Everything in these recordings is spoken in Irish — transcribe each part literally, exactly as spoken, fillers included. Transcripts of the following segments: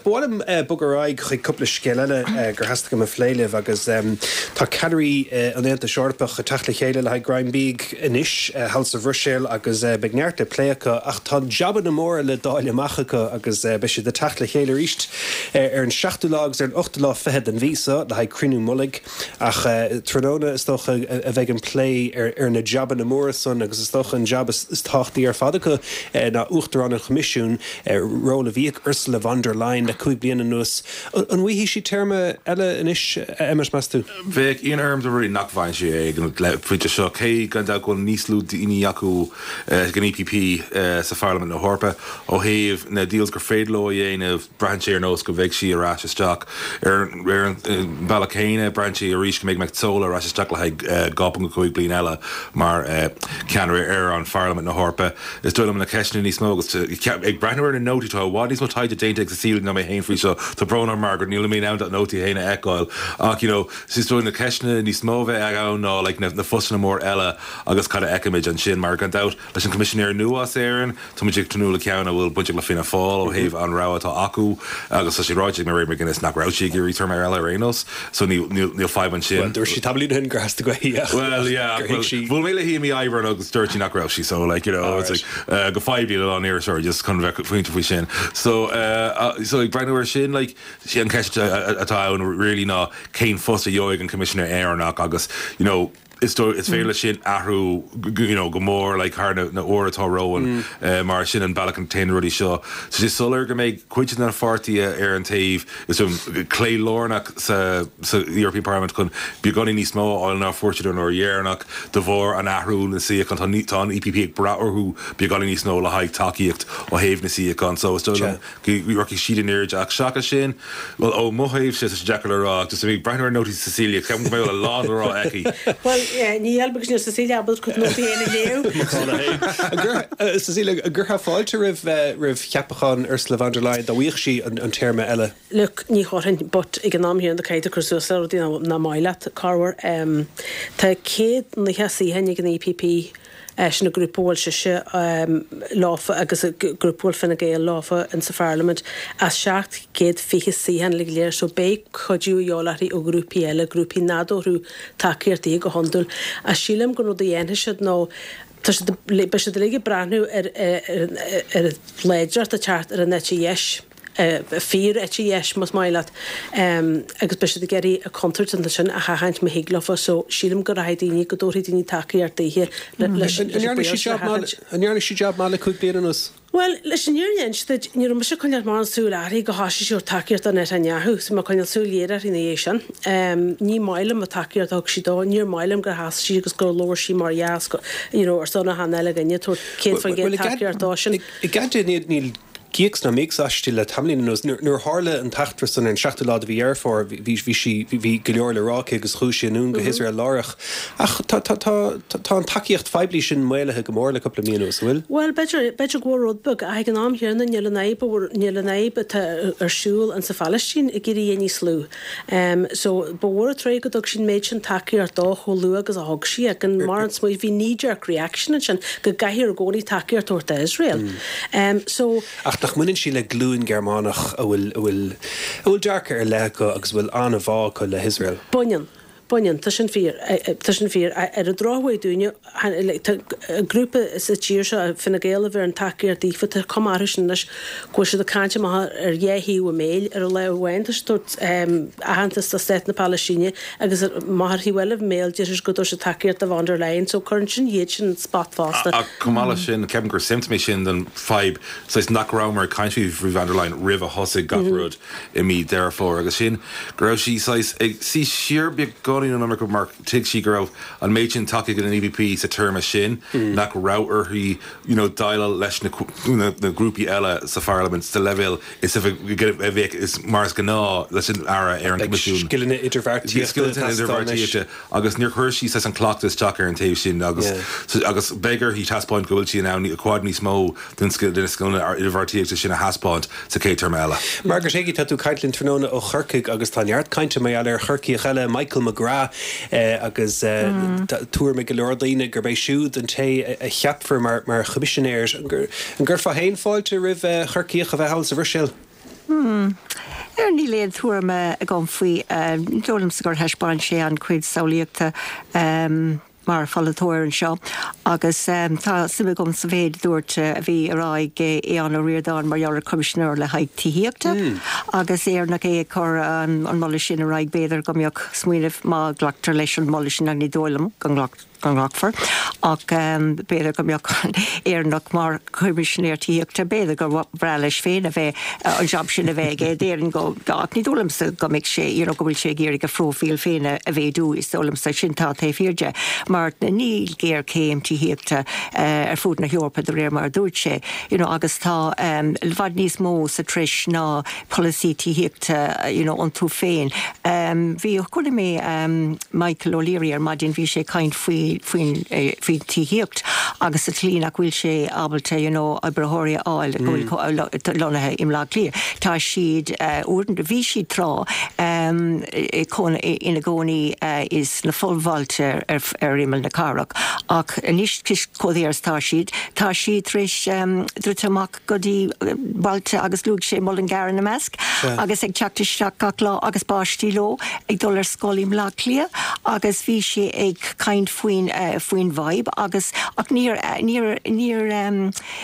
bhim bugaráig chuig cúpla scéile gur hasasta go phléileh agus tá cairí an éanta seorpach a tala chéile le Grindbig inis House of Rochelle agus begneart le pléacha ach tá jobban na mór le dáile machacha agus be sé de tala chéile ríist ar an seachtú lágus ar an ochta lá fehead an vísa le haid crinú mulig ach tróna is toch a bheith an play ar na jobban na mór son agus is toch an job is táchtaí ar fadacha na uachtar an comisiún róla bhíoh Ursula von der Leyen le cúig bliana nús an bhuihí sí terma eile inis emas measú. Bheith íon arm a ruí nachmhain sé ag le fuite seo cé gan da go níos lú daoine acu gan E P P sa Parliament na Horpa ó thaobh na díals gur féadló dhéanamh branché ar nós go bheith sí arás isteach ar ar an Ballachéine branché a rís go méid meid solar arás isteach le haid gapan go cúig bliana eile mar cean ar an Parliament na Horpa is dúil am na ceisna níos mó agus ag breanúir na nótítá bhád níos mo taide déinte ag sa síl na mé héin frí seo tá brón ar mar gur níl mí ná nótaí héine eáil ach you know sis dúil na ceisna níos mó bheith ag ann ná like na fusan na mór eile agus cad eicimiid an sin mar gan dat leis an commissionéir nuas éan tá muidir tanúla ceanna bhfuil buinte le fina fáil ó thaobh an rá atá acu agus sa sé ráide mar réimar gin is nach ráití gurí tar mar eile rénos so níl fáib an sin. Dúir sí tablín hin gur hasasta go hí. Well yeah bhfuil méile hí mí aibhar agus dúirtí nach ráisí so like you know it's like go five díal an air sir just kind of faointe faoi sin so uh so like breanúir sin like sí an ceiste atá an really ná céin fós a joig an commissioner éarnach agus you know It's it's fairly sin ahrú you know go mór like haar na na óratá roin mar sin an bailach an tain rudí seo so just solar go méid cuiid na forty ar an taobh is um clé lórnach sa sa European Parliament chun beagání níos mó áil ná fortúir nó dhéarnach de bhór an ahrú na si chun ní tá E P P ag brathú beagání níos nó le haid takeíocht ó héh na si chun so is dó rocky siad in age ach seacha sin well ó mohéh sé Jackal rá just bhí breanúir nótí Cecilia ceim go mé le lá rá eici. Well yeah, ní albegus ní Cecilia abal could not be in the Cecilia a gur ha fáilte rih rih cheapachan Ursula von der Leyen da bhuiich sí an terma eile. Look, ní chorin but ag an nám hí an de caiite cruú sa na maiile carhar um tá céad na hesaí hennig an E P P sin na grúpáil se se láfa agus a grúpáil finna géal láfa in sa Parliament as seacht céad fiche síhan le léir so bé chodú jólarí ó grúpi eile grúpi nádóhrú takeíirtaí go hondul a sílam go nó d dhéana siad nó Tá sé be sé de léige breanú ar ar léidir a teart ar a neti yes fear etchi yes mas mailat um agus be de geri a concert an sin a haint me higlofa so sílim go raidíní go dóridíní takeíirtaí an jarna sí job mála cúig blianús. Well, leis an níorhéint that ní me se chuinear mar an súlaí go háisi seú takeíirt an Netanyahu sa má chuineal súléidir in éisian um ní mailim a takeíirt ag si dá níor mailim gur has sí agus go lóir sí mar jaas go you know ar sona hanile gannne tú cé fan gé takeíirt dá sin. I gadde níl Gieks na mix astile tamlin nos nur harle an tachtverson en schachtela vi er for vi vi vi geleorle rock agus chuúsin nun go Israel lárach ach ta ta ta ta an takeíocht feiblichen meile gemorle couple minus will Well better better go rod bug I gan am hier na nile neibe or nile neibe er shul an sa Palestine i giri any slú um so bor tre go sin méidsin takeíart dá holú agus a hogsi ag an mar smu vi knee jerk reaction an go gahir goni takeíart orta Israel um so nach munin sí le glúin Germánach a bhfuil bhfuil bhfuil dearcha ar le go agus bhfuil anna bhá go le Israel. Bunyan. Bunyan, tá sin fír, tá sin fír ar a dráhhaid dúine a grúpa is a tíir se finna géala bhar an takeíar dífa tá comáris leis go se a cáinte ar dhéhíí a méil ar a le bhhaintas tut ahantas tá stéit na Palestíine agus mar híhfuilh méil deir go se takeíart a von der Leyen so chuann sin héad sin spotfásta. A cumála sin ceapan gur simtmé sin den feib sais nachrá mar caiintí frí von der Leyen rih a hosaigh gafrúd i mí dearfór agus sin go raibh sí sais ag sí siar beag go an America mark tig she grow an méidin take an E V P sa terma sin nach router he you know dial leis na the groupie ella sa Parliament the level is if we get a week is Mars gná listen ara Aaron commission skillin interverti skillin interverti agus near Hershey says an clock this talker and tape sin agus so agus beggar he has point go she now quad ní smó den skill den skill interverti sin a has point sa K terma ella Margaret Higgy tatu Caitlin Ternona ó Churkiig agus tanart kainte mé aller Churkiig chelle Michael McGrath Uh, agus uh, mm. túr me gelordaine gur bei siúd an té a cheapfur mar mar commissionéirs an gur fa héin fáilte rih uh, Churkiig a bheith House of Rochelle. Hmm. Cer ní léad thuairme a gom faoi dólam sa gur heispáin sé an cuid saolaíochta mar fallatóir an seo agus um, tá sima gom sa bhéad dúirt a bhí aráig é an ó riordáin mar jaar commissioner le haid tííochta mm. agus éarnach é chur an, an molla sin aráig béidir gombeoch smuoineh má glachtar leis an molla sin ag ní dólam gan gangachfar ach um, béidir gombeoch éarnach mar commissioner tííochta béidir go bhre leis féin a bheith uh, an job sin a bheith é déirann go ach ní dólam sa gombeoh sé ar go bhfuil sé géirigh a frófíil féin a bheith dú is dólam sa sin tá taobh fiorde mar na níl géir céim tííochta uh, ar fud na Heorpa do réir mar dúirt sé you know, agus tá um, lhad níos mó sa tris ná policy tííochta you know, an tú féin um, bhí chuile mé um, Michael O'Leary ar maidin bhí sé caint faoi faoin uh, tííocht agus a tlín ach bhfuil sé abalta you know, a brethóirí áil mm. bhfuil lonathe im lá clia tá siad uh, úrdan bhí siad trá um, ina gcónaí uh, is na fullbhailte ar, ar imel na carach ach níos cis codíars tá siad tá siad tris um, drutamach godí bailte agus lúg sé moll an garan na measc yeah. agus ag teachta seach gach lá agus báistí lo ag dul ar scoilím lá clia agus bhí sé ag caint faoin uh, faoin vibe agus ach níor níor níor um,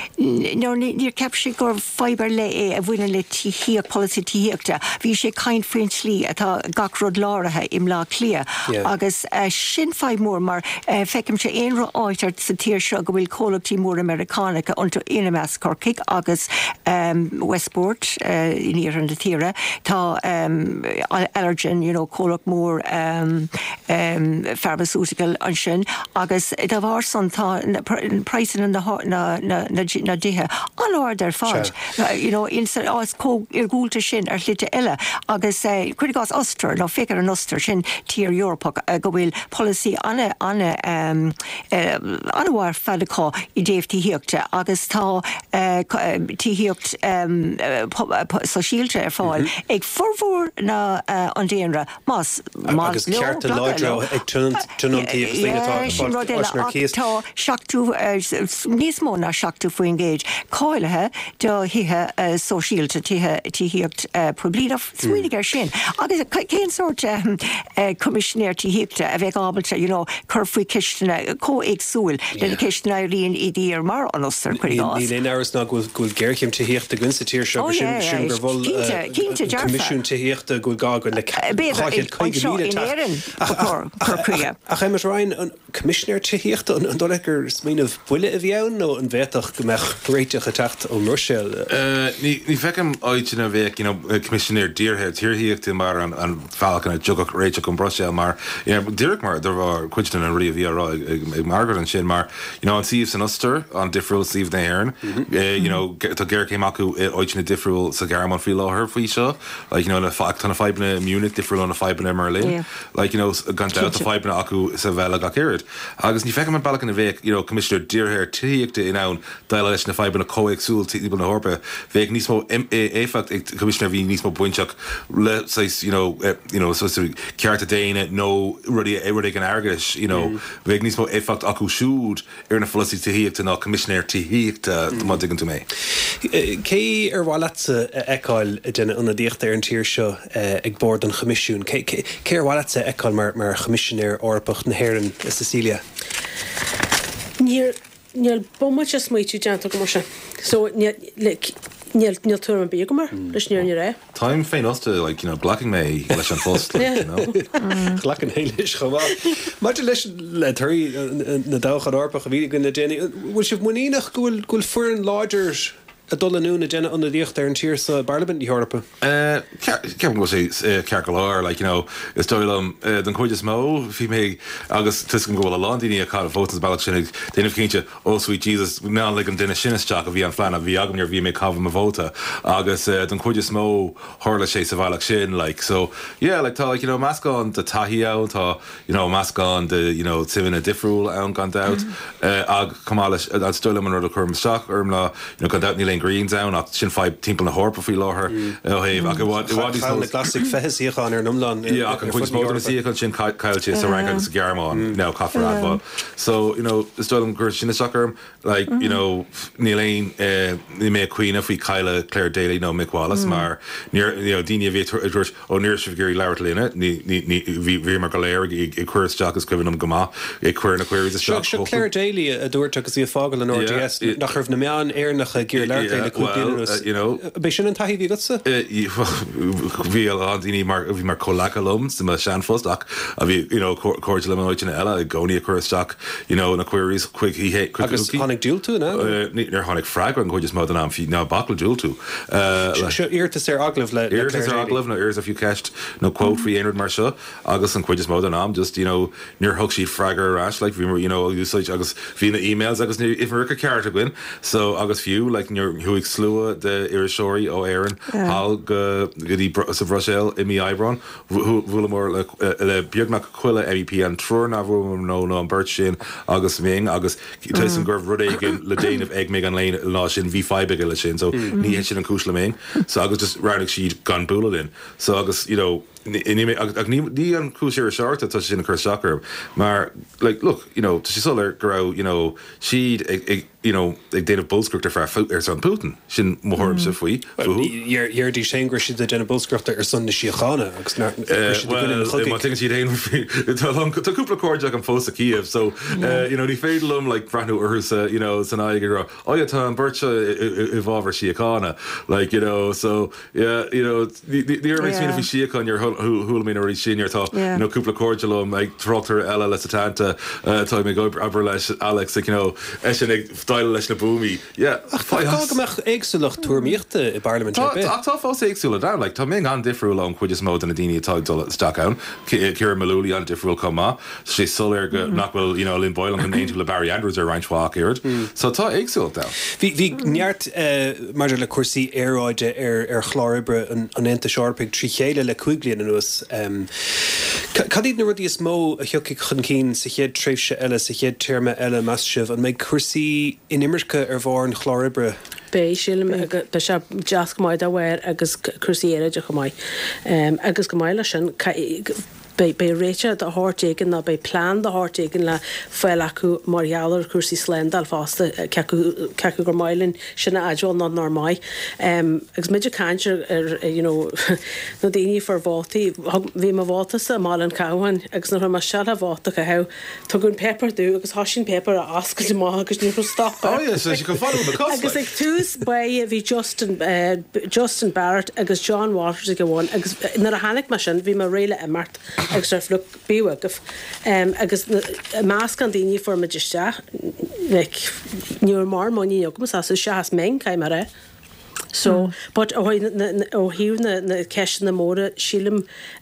níor ceap sé gur fiber le é a bhfuine le tííoch policy tííochta bhí sé caint faoin slí atá gach rud láirithe im lá clia yeah. agus uh, sin feidh mór mar uh, feiceim sé éon ra áitart sa tíir seo go bhfuil cólachtaí mór Americánacha antar ina meas Corcaigh agus um, Westport uh, níor an de tíre tá um, allergen you know, cólach mór um, um, pharmaceutical an sin agus dá bhar san tá preisan na na na na na dithe an áir ar fád sure. you know, insa ás có ar gúilta sin ar lite eile agus uh, chuigás ostar nó fécar an ostar sin tír Europach uh, go bhfuil policy anna anna um, uh, anhhair fedaá i déobh tííochta agus tá uh, tííocht um, uh, sa síílte ar fáil mm-hmm. ag formhór na uh, an déanra más agus ceartta láidre ag tuntííocht tá seachtú níos mó na seachtú faoin géid cáilethe do hithe so síílte tííocht publiad smuoinnig ar sin agus cén sort commissionéir tííochta a bheith ábalta you know, chur faoi ceistena có éagsúil le ceistena rion i dtí ar mar an ostar chuigás. Ní le áras ná gúil geircim tííochta gunsa tíir seo sin gur bhfuil comisiún tííochta gúil gágan le a chéimeas rain an commissionéir tííochta an dolegur smíanamh buile a bheann nó an bhéach go meach réiteach a techt ó Russell. Ní fecem áitina bheith commissionéir díorthe tíorthaíochta mar an fáilcan a jogach réiteach an Brussel mar Dirk mar there var question an ri via ag Margaret an sin mar you know an sieve an oster an differul sieve na Aaron you know to ger came aku oichna differul sa garmon fi law her fi seo like you know na fact on a five in Munich differul on a five in Merlin yeah. like you know gan out the five in aku sa vela ga kirid agus ni fekam balak in a vek you know commissioner dear hair tiekte in own dial na five in a coig sul ti na horpe vek nismo e fact commissioner vi nismo pointchak let's say you know uh, you know so so character day in it no really everyday an argus you know vek nismo e fact aku shoot er na philosophy tiekte na commissioner tiekte the mod digging to me Kei er walatse ekal den an dicht er an tier seo ag board an commissioen Kei er walatse ekal mar mar commissioner orpach na heren Cecilia Nier nier bomma just mai tu janta go mar so nier like Niel niel tour an big mar leis near near Time féin os to like you know blacking me leis an fust like, you know blacking heilis gowa Maar leis le thuí na dagad orpa a vi gonne Jenny was sif muínach goil goil furin lodgers a dul nu na Jenna an diocht ar an tíir sa Parliament í Europa. Uh Ceap go sé cearcaláir like you know is dóm den chuidir mó fi mé agus tucan go a Londíní a cá fótas bailach sinnig déanamh cinnte ó sweet Jesus ná le an duine sinneteach a bhí an flein a bhí agam ar bhí mé cabh a bhóta agus den chuidir mó hála sé sa bhailach sin like so yeah like tá like, you know mascán de taí out tá you know mascán de you know tivin a difriúil an gan out ag cumála an stoile man ru a chum seach orm lá you know gan out ní Shane Green down ach sin five timp na Horpa fi láher ó heh ach bhd na classic feheíán ar numlan ach an chuid mór sí chun sin caiilte sa rank sa Germán ná caafar adfa so you know is dom gur sinna soccer like you know níléin ní mé cuioine faoi Kyla Claire Daly nó Mick Wallace mar near you know Dina vi ó neir se gurí leir lína ní ní bhí mar go léir i cuiirteach is cuihann am gomá i cuiir na cuiir is se Claire Daly a dúirt agus í fágal an R D S nach raibh na meán éarnach a gur leir léile cúpla you know bei sin an taí bhí gotsa bhí an daoine mar bhí mar colacha lom sa sean fostach a bhí you know cuairt le áitina eile i gcóí a cuiirteach you know na cuiirs quick hí agus tháinig dúil tú ná níar tháinig freagra an chuidir mód an am ná bakla dúil tú seo irtas ar aglah le irtas ar aglah nó irs a fiú ceist nó quote fao aonrad mar seo agus an chuidir mód an am just you know níor thug sí freagar ras like bhí mar you know úsáid agus bhí na emails agus ní ifmar a ceart a gin so agus fiú like níor thuig slua de irisóirí ó éan hall go gotí sa Brussels i mí Ebron bhfuil mór le beagnach chuile M E P an trúr na bhfuil nó nó an burt sin agus ming agus tuis an gurh rud éigen le déanamh ag mé an léin lá sin bhí feibe le sin so ní hé sin an cúis le mé so agus just rannig siad gan búla in so agus you know ní an cúisiir seirta tá sin a chur soccer mar like look you know tá si solar go you know siad ag you know ag déanamh bullscrúachta fear fut ar san Putin sin mórm sa faoi dhéir dí sé gur si de déanamh bullscrúachta ar san na siochána agus tá cúpla cóideach an fós a Kiev so you know ní féidirlumm like brathnú ortha you know san aige ra ó tá an birte i bhábhar siochána like you know so yeah you know ní ar méid fi siocán ar húil mí orí senior tá you know cúpla cóidelum ag trotar eile le satanta tá mé go aber leis Alex you know é sin ag stáil leis na búmi Táach éagsúlacht tuaíochta i Parliament tá fás éagsúla da like tá mé an difriúil an chuidir mód an na daine tá stack ann céir malúlí an difriúil comá sé solir go nachfuil you know Lynn Boylan an éú le Barry Andrews ar reinintá éirt so tá éagsúil da Bhí neart mar le cuasaí éráide ar ar chláibre an éanta seorpaigh trí chéile le cuiglian an nuas Cadíad na rudí is mó a thiocigh chun cín sa chéad tréimhse eile sa chéad terma eile measisih an méid cuasaí in imirce ar bhar an chláibre Bé sílim be se deas go maiid a bhhair agus crusaíire de go maiid agus go maiile sin Bei réite a háirtéigen na bei plán a háirtéigen le foiil acu margheallar cuasí slendal fásta ceú gur mailinn sinna aidúil ná normáid. Agus méidir caiintear ar na daoine far bhátaí bhí má bhátas a málan cáhain agus na mar se a bháta go heh tugann pepper dú agus thosin pepper a ascail má agus ní stop. Agus ag túús ba a bhí Justin Justin Barrett agus John Waters go bháin agus nar a hánig mar sin bhí mar réile immart agus ar flug bíhagah agus más gan daoine for maidisteach níor mar maní agus as se has meng caiim mar é. So, but ó hiú na ceis na móra sílim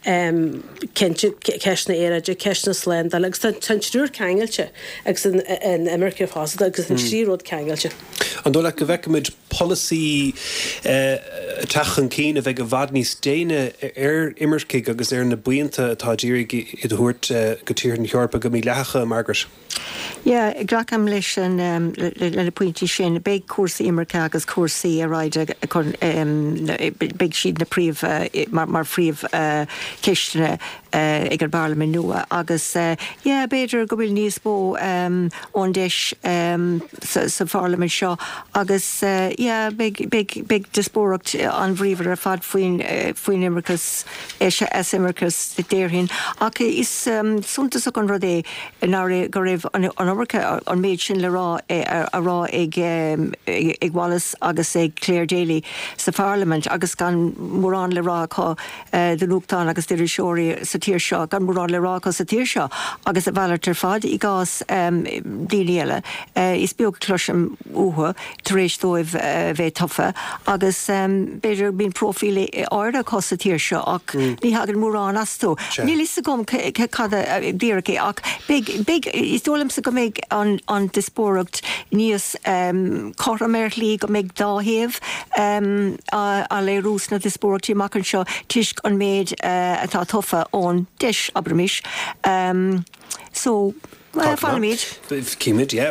ceis na éide ceis na slend agus tan trúr ceilte agus in America fása agus an síród ceilte. An dó le go bhheicimiid policy techan cín a bheith go bhhad níos déine ar imirciigh agus ar na buanta atá ddírig i dúirt go tíir an Eorpa go mí lecha Margaret. Ja, gracham leis an le pointí sin big cuasaí imirce agus cuasaí a ráide chun big siad na príomh mar príomh ceistena ag an Parliament nua agus beidir go bhfuil níos bó ón deis sa Parliament seo agus big dispóracht an bhríomhar a fad faoin imirchas as imirchas déirhin ach is suntas an rud é ná go raibh an America an méid sin le rá a rá ag ag Wallace agus ag Claire Daly sa Parliament agus gan mórán le rá có den Lúchtán agus deidir seoirí sa tíir seo gan mórán le rá có sa tíir seo agus a bhheallar tar fad i gás daoine eile is beag cloisiam uatha tar éis dóibh bheith tofa agus beidir bín profíle áirda có sa tíir seo ach ní hagan mórán as tú. Ní lisa gom cada díracha ach big is dólam sa go méid an an dispóracht níos chor America go méid dáhéamh a le rús na dispórachtí mac an seo tuisc an méid atá tofa ón deis abramis so fáil méid. Cíimiid, yeah.